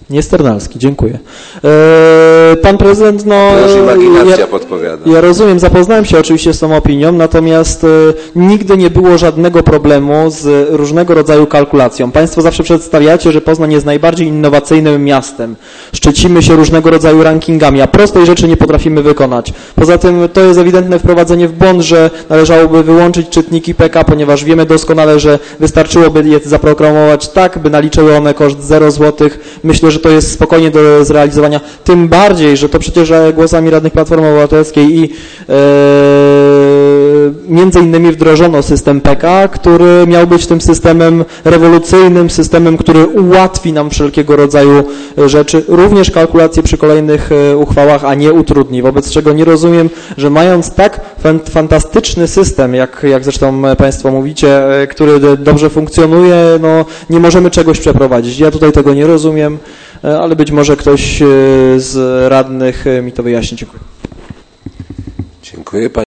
Niesternalski, dziękuję. Pan prezydent, no... To już imaginacja podpowiada. Ja rozumiem, zapoznałem się oczywiście z tą opinią, natomiast nigdy nie było żadnego problemu z różnego rodzaju kalkulacją. Państwo zawsze przedstawiacie, że Poznań jest najbardziej innowacyjnym miastem. Szczycimy się różnego rodzaju rankingami, a prostej rzeczy nie potrafimy wykonać. Poza tym to jest ewidentne wprowadzenie w błąd, że należałoby wyłączyć czytniki PK, ponieważ wiemy doskonale, że wystarczyłoby je zaprogramować tak, by naliczyły one koszt 0 zł. Myślę, że to jest spokojnie do zrealizowania, tym bardziej, że to przecież głosami radnych Platformy Obywatelskiej i między innymi wdrożono system PK, który miał być tym systemem rewolucyjnym, systemem, który ułatwi nam wszelkiego rodzaju rzeczy, również kalkulacje przy kolejnych uchwałach, a nie utrudni, wobec czego nie rozumiem, że mając tak fantastyczny system, jak zresztą Państwo mówicie, który dobrze funkcjonuje, no nie możemy czegoś przeprowadzić. Ja tutaj tego nie rozumiem, ale być może ktoś z radnych mi to wyjaśni. Dziękuję. Dziękuję.